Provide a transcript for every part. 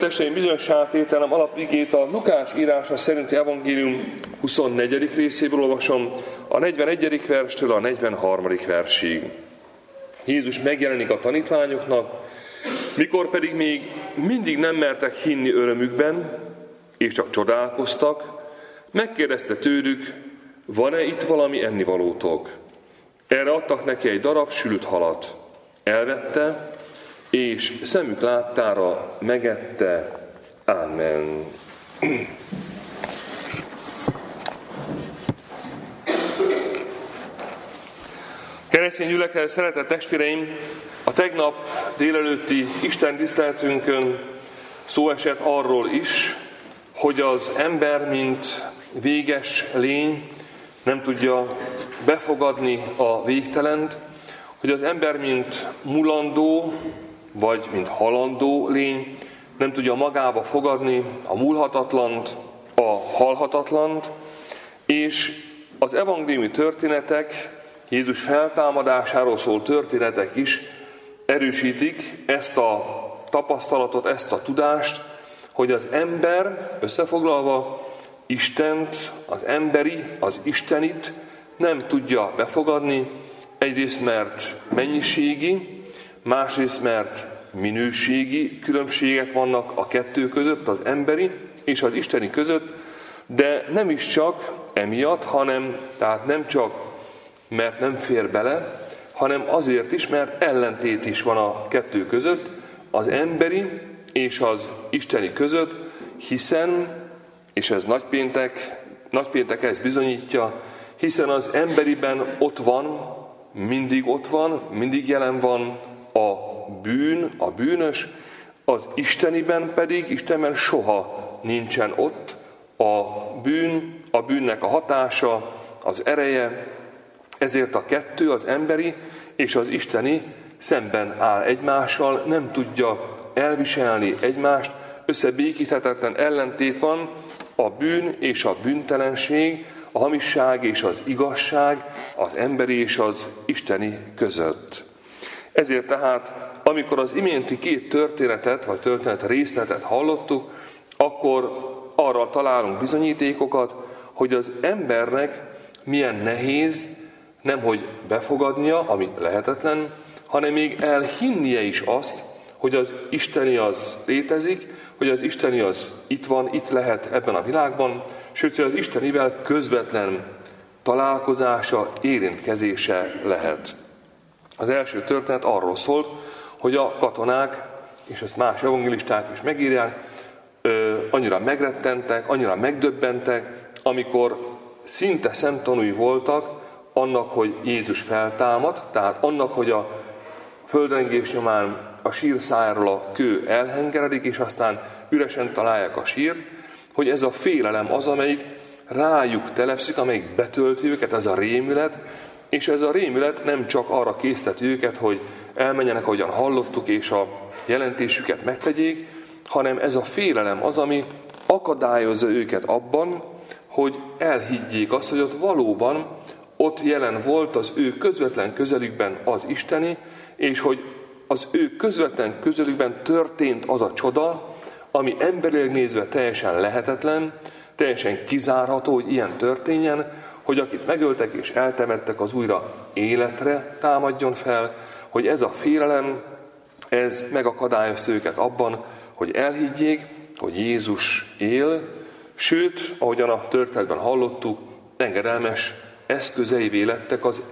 Testvéreim, bizonyos átételem alapigét a Lukács írása szerinti evangélium 24. részéből olvasom, a 41. verstől a 43. versig. Jézus megjelenik a tanítványoknak, mikor pedig még mindig nem mertek hinni örömükben, és csak csodálkoztak, megkérdezte tőlük, van-e itt valami ennivalótok? Erre adtak neki egy darab sült halat. Elvette, és szemük láttára megette. Amen. Keresztény gyülekezet, szeretett testvéreim, a tegnap délelőtti Isten tiszteletünkön szó esett arról is, hogy az ember, mint véges lény nem tudja befogadni a végtelent, hogy az ember, mint mulandó, vagy mint halandó lény, nem tudja magába fogadni a múlhatatlant, a halhatatlant, és az evangéliumi történetek, Jézus feltámadásáról szóló történetek is erősítik ezt a tapasztalatot, ezt a tudást, hogy az ember, összefoglalva, Istent, az emberi, az istenit nem tudja befogadni, egyrészt mert mennyiségi, másrészt mert minőségi különbségek vannak a kettő között, az emberi és az isteni között, de nem is csak emiatt, tehát nem csak mert nem fér bele, hanem azért is, mert ellentét is van a kettő között, az emberi és az isteni között, hiszen, és ez nagypéntek ezt bizonyítja, hiszen az emberiben ott van, mindig jelen van a bűn, a bűnös, az isteniben pedig, Istenben soha nincsen ott a bűn, a bűnnek a hatása, az ereje, ezért a kettő, az emberi és az isteni szemben áll egymással, nem tudja elviselni egymást, összebékíthetetlen ellentét van a bűn és a bűntelenség, a hamisság és az igazság, az emberi és az isteni között. Ezért tehát, amikor az iménti két történetet, vagy történet részletet hallottuk, akkor arra találunk bizonyítékokat, hogy az embernek milyen nehéz, nemhogy befogadnia, ami lehetetlen, hanem még elhinnie is azt, hogy az isteni az létezik, hogy az isteni az itt van, itt lehet ebben a világban, sőt, hogy az istenivel közvetlen találkozása, érintkezése lehet. Az első történet arról szólt, hogy a katonák, és ezt más evangélisták is megírják, annyira megrettentek, annyira megdöbbentek, amikor szinte szemtanúi voltak annak, hogy Jézus feltámad, tehát annak, hogy a földrengés nyomán a sír szájáról a kő elhengeredik, és aztán üresen találják a sírt, hogy ez a félelem az, amelyik rájuk telepszik, amelyik betölti őket, ez a rémület, és ez a rémület nem csak arra készteti őket, hogy elmenjenek, ahogyan hallottuk, és a jelentésüket megtegyék, hanem ez a félelem az, ami akadályozza őket abban, hogy elhiggyék azt, hogy ott valóban ott jelen volt az ő közvetlen közelükben az isteni, és hogy az ő közvetlen közelükben történt az a csoda, ami emberileg nézve teljesen lehetetlen, teljesen kizárható, hogy ilyen történjen, hogy akit megöltek és eltemettek, az újra életre támadjon fel, hogy ez a félelem, ez megakadályozta őket abban, hogy elhiggyék, hogy Jézus él, sőt, ahogyan a történetben hallottuk, engedelmes eszközeivé lettek az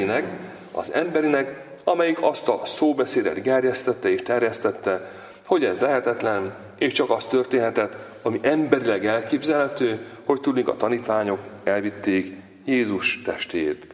emberinek, amelyik azt a szóbeszédet gerjesztette és terjesztette, hogy ez lehetetlen, és csak az történhetett, ami emberileg elképzelhető, hogy tudnik a tanítványok elvitték Jézus testét.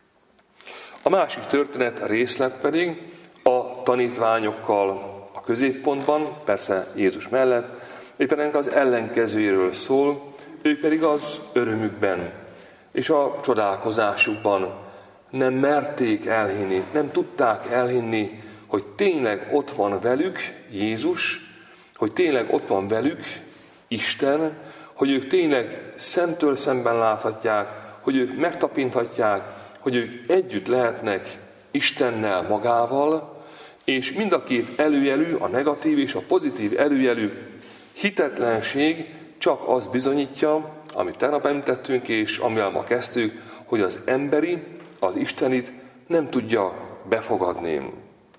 A másik történet részlet pedig a tanítványokkal a középpontban, persze Jézus mellett, éppen ennek az ellenkezőjéről szól, ők pedig az örömükben és a csodálkozásukban nem merték elhinni, nem tudták elhinni, hogy tényleg ott van velük Jézus, hogy tényleg ott van velük Isten, hogy ők tényleg szemtől szemben láthatják, hogy ők megtapinthatják, hogy ők együtt lehetnek Istennel magával, és mind a két előjelű, a negatív és a pozitív előjelű Hitetlenség csak azt bizonyítja, amit tegnap említettünk, és amivel ma kezdtük, hogy az emberi, az istenit nem tudja befogadni.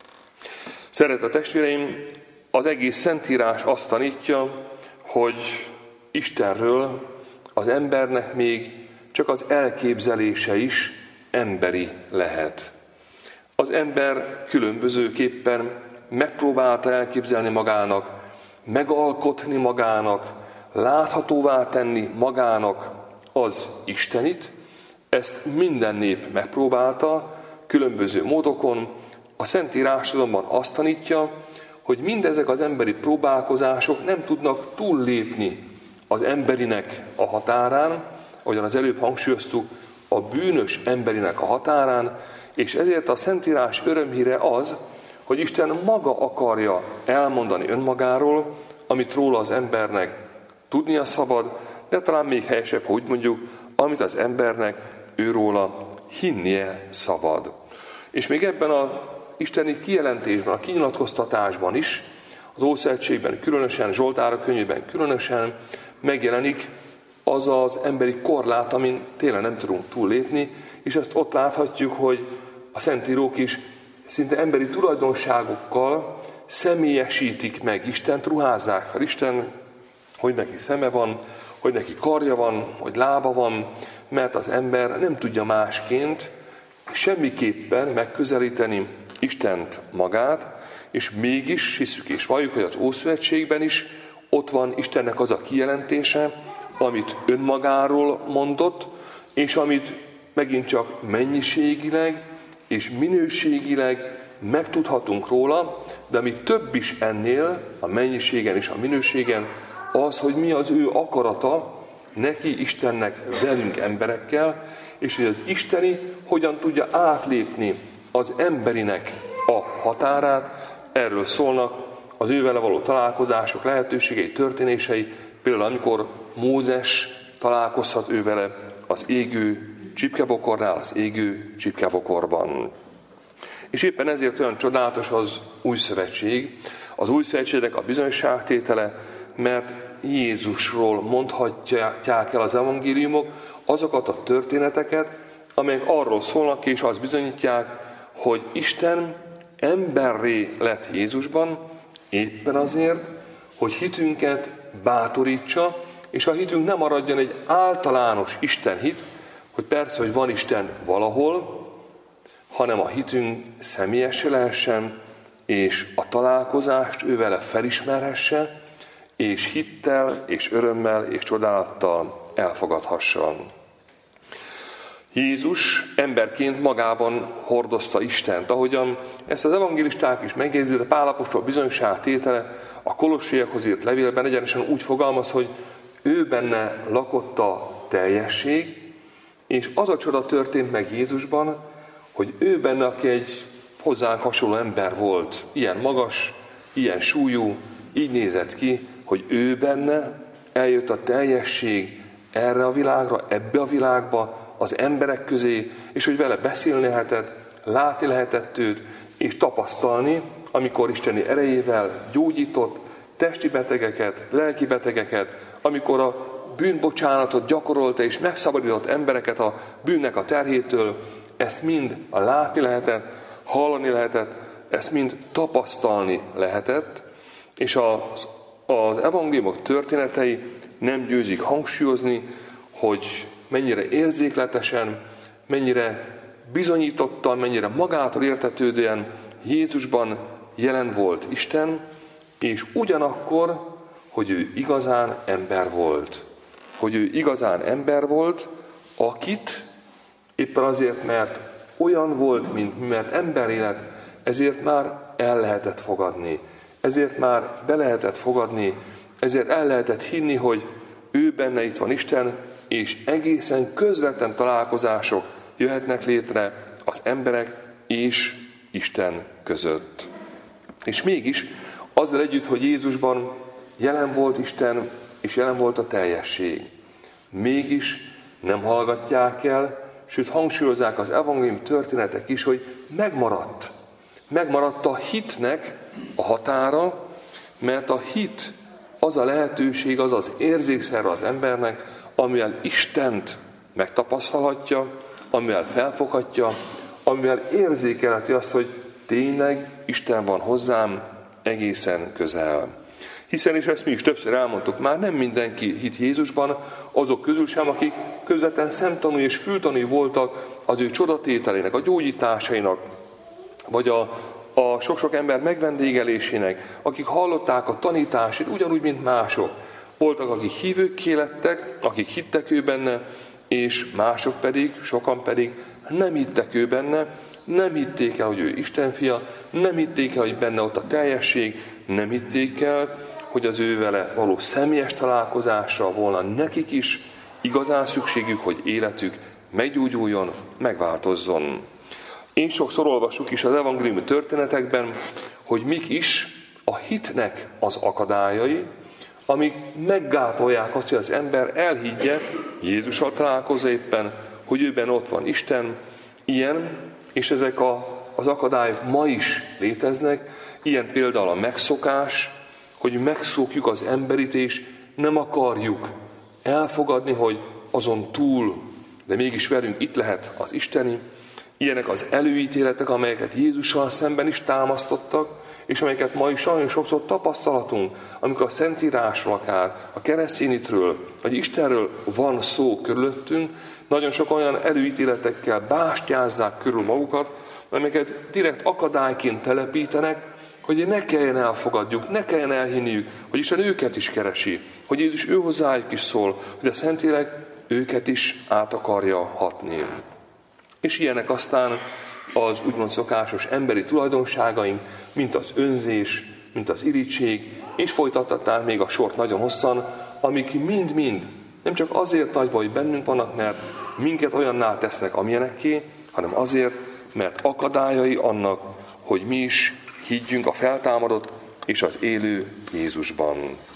Szeretett testvéreim, az egész Szentírás azt tanítja, hogy Istenről az embernek még csak az elképzelése is emberi lehet. Az ember különbözőképpen megpróbálta elképzelni magának, megalkotni magának, láthatóvá tenni magának az Istenit. Ezt minden nép megpróbálta, különböző módokon. A Szentírás azonban azt tanítja, hogy mindezek az emberi próbálkozások nem tudnak túllépni az emberinek a határán, ahogyan az előbb hangsúlyoztuk, a bűnös emberinek a határán, és ezért a Szentírás örömhíre az, hogy Isten maga akarja elmondani önmagáról, amit róla az embernek tudnia szabad, de talán még helyesebb, ha úgy mondjuk, amit az embernek őróla hinnie szabad. És még ebben az isteni kijelentésben, a kinyilatkoztatásban is, az Ószövetségben különösen, Zsoltárok könyvében különösen megjelenik az az emberi korlát, amin tényleg nem tudunk túllépni, és ezt ott láthatjuk, hogy a szentírók is szinte emberi tulajdonságokkal személyesítik meg Istent, ruházzák fel Isten, hogy neki szeme van, hogy neki karja van, hogy lába van, mert az ember nem tudja másként semmiképpen megközelíteni Istent magát, és mégis hiszük és valljuk, hogy az Ószövetségben is ott van Istennek az a kijelentése, amit önmagáról mondott, és amit megint csak mennyiségileg és minőségileg megtudhatunk róla, de ami több is ennél, a mennyiségen és a minőségen, az, hogy mi az ő akarata neki, Istennek, velünk emberekkel, és hogy az isteni hogyan tudja átlépni az emberinek a határát. Erről szólnak az ővele való találkozások lehetőségei, történései, például amikor Mózes találkozhat ővele az égő csipkebokornál, az égő csipkebokorban. És éppen ezért olyan csodálatos az új szövetség, az új szövetségnek a bizonyságtétele, mert Jézusról mondhatják el az evangéliumok azokat a történeteket, amelyek arról szólnak és azt bizonyítják, hogy Isten emberré lett Jézusban, éppen azért, hogy hitünket bátorítsa, és a hitünk nem maradjon egy általános Isten hit, hogy persze, hogy van Isten valahol, hanem a hitünk személyessé lehessen, és a találkozást ővele felismerhesse, és hittel, és örömmel, és csodálattal elfogadhassa. Jézus emberként magában hordozta Istent, ahogyan ezt az evangélisták is megjegyzik, a Pál apostol bizonyságtétele a Kolossaiakhoz írt levélben egyenesen úgy fogalmaz, hogy ő benne lakott a teljesség, és az a csoda történt meg Jézusban, hogy ő benne, aki egy hozzánk hasonló ember volt, ilyen magas, ilyen súlyú, így nézett ki, hogy ő benne eljött a teljesség erre a világra, ebbe a világba, az emberek közé, és hogy vele beszélni lehetett, látni lehetett őt, és tapasztalni, amikor isteni erejével gyógyított testi betegeket, lelki betegeket, amikor a bűnbocsánatot gyakorolta és megszabadított embereket a bűnnek a terhétől, ezt mind látni lehetett, hallani lehetett, ezt mind tapasztalni lehetett, és az evangéliumok történetei nem győzik hangsúlyozni, hogy mennyire érzékletesen, mennyire bizonyítottan, mennyire magától értetődően Jézusban jelen volt Isten, és ugyanakkor, hogy ő igazán ember volt. Hogy ő igazán ember volt, akit éppen azért, mert olyan volt, mint mi, mert emberélet, ezért már el lehetett fogadni. Ezért már be lehetett fogadni, ezért el lehetett hinni, hogy ő benne itt van Isten, és egészen közvetlen találkozások jöhetnek létre az emberek és Isten között. És mégis azzal együtt, hogy Jézusban jelen volt Isten, és jelen volt a teljesség. Mégis nem hallgatják el, sőt hangsúlyozzák az evangélium történetek is, hogy megmaradt. Megmaradt a hitnek a határa, mert a hit az a lehetőség, az az érzékszerve az embernek, amivel Istent megtapasztalhatja, amivel felfoghatja, amivel érzékelheti azt, hogy tényleg Isten van hozzám egészen közel. Hiszen, és ezt mi is többször elmondtuk, már nem mindenki hitt Jézusban, azok közül sem, akik közvetlen szemtanúi és fültanúi voltak az ő csodatételének, a gyógyításainak, vagy a sok-sok ember megvendégelésének, akik hallották a tanítását, ugyanúgy, mint mások. Voltak, akik hívőkké lettek, akik hittek ő benne, és mások pedig, sokan pedig nem hittek ő benne, nem hitték el, hogy ő Isten fia, nem hitték el, hogy benne ott a teljesség, nem hitték el, hogy az ő vele való személyes találkozásra volna nekik is igazán szükségük, hogy életük meggyógyuljon, megváltozzon. Én sokszor olvassuk is az evangéliumi történetekben, hogy mik is a hitnek az akadályai, amik meggátolják azt, hogy az ember elhiggye, Jézussal találkozza éppen, hogy őben ott van Isten. Ilyen, és ezek az akadályok ma is léteznek, ilyen például a megszokás, hogy megszokjuk az emberit, és nem akarjuk elfogadni, hogy azon túl, de mégis velünk itt lehet az isteni. Ilyenek az előítéletek, amelyeket Jézussal szemben is támasztottak, és amelyeket ma is nagyon sokszor tapasztalatunk, amikor a Szentírásról, akár a keresztényitről, vagy Istenről van szó körülöttünk, nagyon sok olyan előítéletekkel bástyázzák körül magukat, amelyeket direkt akadályként telepítenek, hogy ne kelljen elfogadjuk, ne kelljen elhinniük, hogy Isten őket is keresi, hogy Jézus ő hozzájuk is szól, hogy a Szentlélek őket is át akarja hatni. És ilyenek aztán az úgymond szokásos emberi tulajdonságaink, mint az önzés, mint az irigység, és folytathatnánk még a sort nagyon hosszan, amik mind-mind nem csak azért nagy baj, hogy bennünk vannak, mert minket olyanná tesznek, amilyenekké, hanem azért, mert akadályai annak, hogy mi is higgyünk a feltámadott és az élő Jézusban.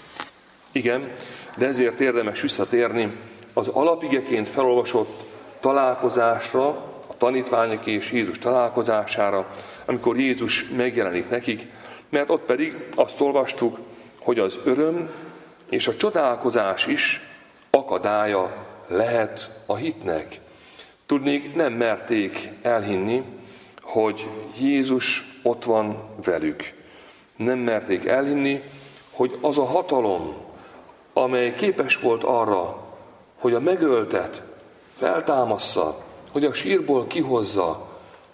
Igen, de ezért érdemes visszatérni az alapigeként felolvasott találkozásra, a tanítványok és Jézus találkozására, amikor Jézus megjelenik nekik, mert ott pedig azt olvastuk, hogy az öröm és a csodálkozás is akadálya lehet a hitnek. Tudnék, nem merték elhinni, hogy Jézus ott van velük. Nem merték elhinni, hogy az a hatalom, amely képes volt arra, hogy a megöltet feltámassza, hogy a sírból kihozza,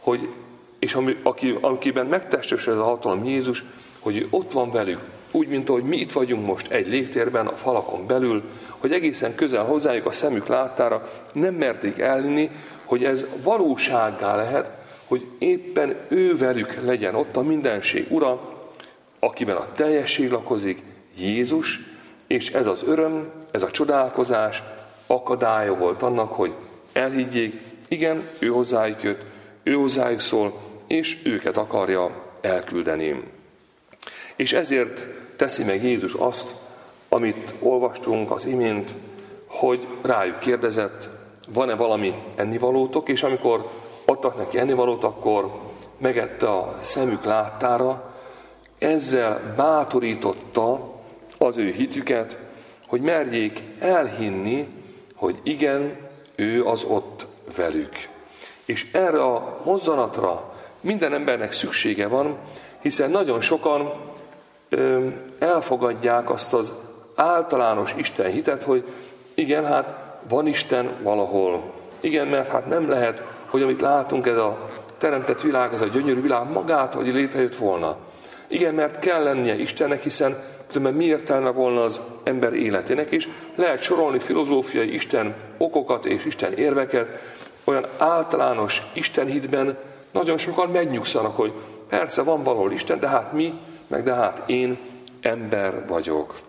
akiben megtestesül ez a hatalom Jézus, hogy ő ott van velük, úgy, mint ahogy mi itt vagyunk most egy légtérben, a falakon belül, hogy egészen közel hozzájuk a szemük láttára, nem merték elhinni, hogy ez valósággá lehet, hogy éppen ő velük legyen ott a mindenség ura, akiben a teljesség lakozik, Jézus, és ez az öröm, ez a csodálkozás akadálya volt annak, hogy elhiggyék, igen, ő hozzájuk jött, ő hozzájuk szól, és őket akarja elküldeni. És ezért teszi meg Jézus azt, amit olvastunk az imént, hogy rájuk kérdezett, van-e valami ennivalótok, és amikor adtak neki ennivalót, akkor megette a szemük láttára, ezzel bátorította az ő hitüket, hogy merjék elhinni, hogy igen, ő az ott velük. És erre a mozzanatra minden embernek szüksége van, hiszen nagyon sokan elfogadják azt az általános Isten hitet, hogy igen, hát van Isten valahol. Igen, mert hát nem lehet, hogy amit látunk, ez a teremtett világ, ez a gyönyörű világ magát, hogy létrejött volna. Igen, mert kell lennie Istennek, hiszen különben mi értelme volna az ember életének, és lehet sorolni filozófiai Isten okokat és Isten érveket, olyan általános Isten hitben nagyon sokan megnyugszanak, hogy persze van valahol Isten, de hát mi, meg de hát én ember vagyok.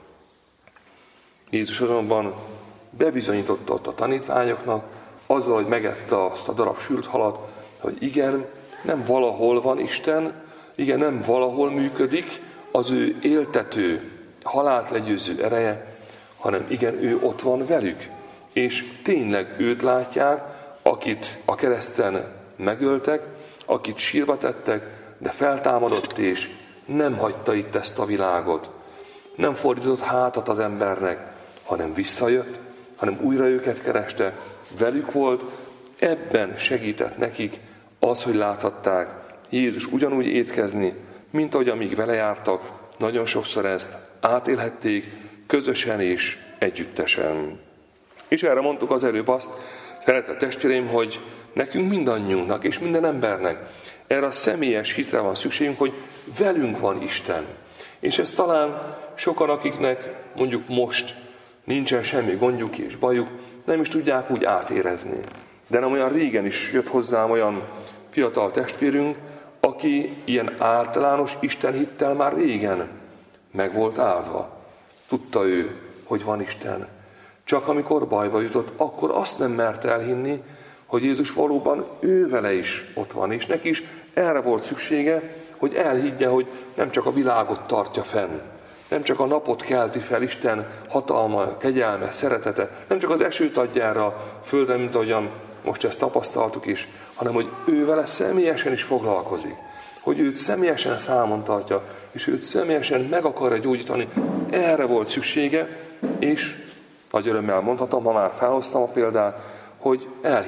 Jézus azonban bebizonyította ott a tanítványoknak, azzal, hogy megette azt a darab sült halat, hogy igen, nem valahol van Isten, igen, nem valahol működik az ő éltető, halált legyőző ereje, hanem igen, ő ott van velük. És tényleg őt látják, akit a kereszten megöltek, akit sírba tettek, de feltámadott és nem hagyta itt ezt a világot. nem fordított hátat az embernek, hanem visszajött, hanem újra őket kereste, velük volt, ebben segített nekik az, hogy láthatták Jézus ugyanúgy étkezni, mint ahogy amíg vele jártak, nagyon sokszor ezt átélhették, közösen és együttesen. És erre mondtuk az előbb azt, szeretett testvéreim, hogy nekünk mindannyiunknak és minden embernek erre a személyes hitre van szükségünk, hogy velünk van Isten. És ez talán sokan, akiknek mondjuk most nincsen semmi gondjuk és bajuk, nem is tudják úgy átérezni. De nem olyan régen is jött hozzám olyan fiatal testvérünk, aki ilyen általános istenhittel már régen meg volt áldva. Tudta ő, hogy van Isten. Csak amikor bajba jutott, akkor azt nem merte elhinni, hogy Jézus valóban ő vele is ott van, és neki is erre volt szüksége, hogy elhiggye, hogy nem csak a világot tartja fenn, nem csak a napot kelti fel Isten hatalma, kegyelme, szeretete, nem csak az esőt adja erre a földre, mint ahogyan most ezt tapasztaltuk is, hanem hogy ő vele személyesen is foglalkozik, hogy őt személyesen számon tartja, és őt személyesen meg akarja gyógyítani. Erre volt szüksége, és nagy örömmel mondhatom, ha már felhoztam a példát, hogy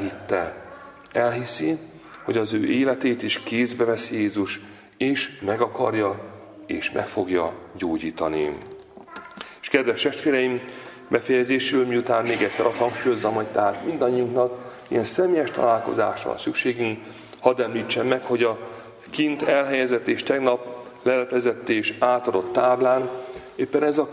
elhiszi, hogy az ő életét is kézbe veszi Jézus, és meg akarja, és meg fogja gyógyítani. És kedves testvéreim, befejezésül, miután még egyszer azt hangsúlyozzam, hogy tehát mindannyiunknak ilyen személyes találkozásra van szükségünk, hadd említsem meg, hogy a kint elhelyezett és tegnap leleplezett és átadott táblán éppen ez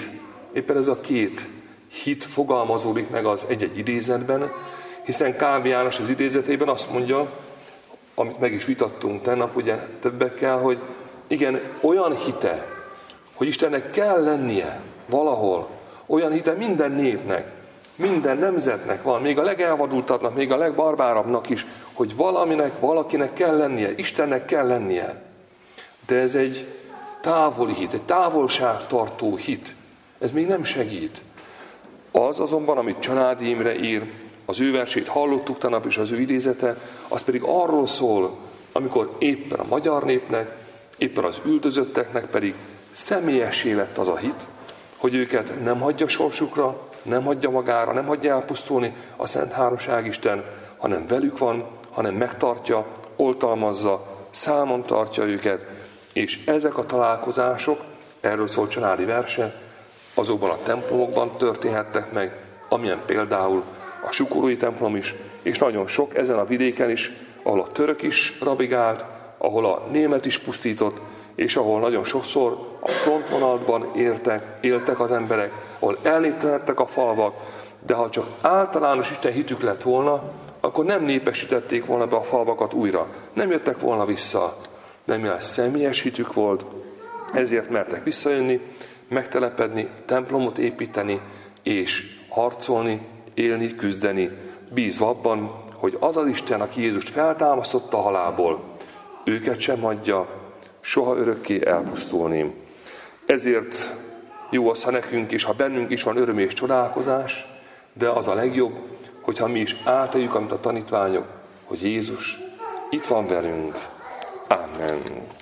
a két hit fogalmazódik meg az egy-egy idézetben, hiszen Kálvin János az idézetében azt mondja, amit meg is vitattunk tegnap ugye többekkel, hogy igen, olyan hite, hogy Istennek kell lennie valahol, olyan hite minden népnek, minden nemzetnek van, még a legelvadultabbnak, még a legbarbárabbnak is, hogy valakinek kell lennie, Istennek kell lennie. De ez egy távoli hit, egy távolságtartó hit. Ez még nem segít. Az azonban, amit Csanádi Imre ír, az ő versét hallottuk tegnap, és az ő idézete, az pedig arról szól, amikor éppen a magyar népnek, éppen az üldözötteknek pedig személyessé lett az a hit, hogy őket nem hagyja sorsukra, nem hagyja magára, nem hagyja elpusztulni a Szent Háromság Isten, hanem velük van, hanem megtartja, oltalmazza, számon tartja őket, és ezek a találkozások, erről szól Csanádi verse, azokban a templomokban történhettek meg, amilyen például a sukorói templom is, és nagyon sok ezen a vidéken is, ahol a török is rabigált, ahol a német is pusztított, és ahol nagyon sokszor a frontvonalban éltek az emberek, ahol elnéptelenedtek a falvak, de ha csak általános Isten hitük lett volna, akkor nem népesítették volna be a falvakat újra, nem jöttek volna vissza, de mivel személyes hitük volt, ezért mertek visszajönni, megtelepedni, templomot építeni, és harcolni, élni, küzdeni, bízva abban, hogy az az Isten, aki Jézust feltámasztotta a halálból, őket sem hagyja soha örökké elpusztulni. Ezért jó az, ha nekünk is, ha bennünk is van öröm és csodálkozás, de az a legjobb, hogyha mi is átéljük, amit a tanítványok, hogy Jézus itt van velünk. Amen.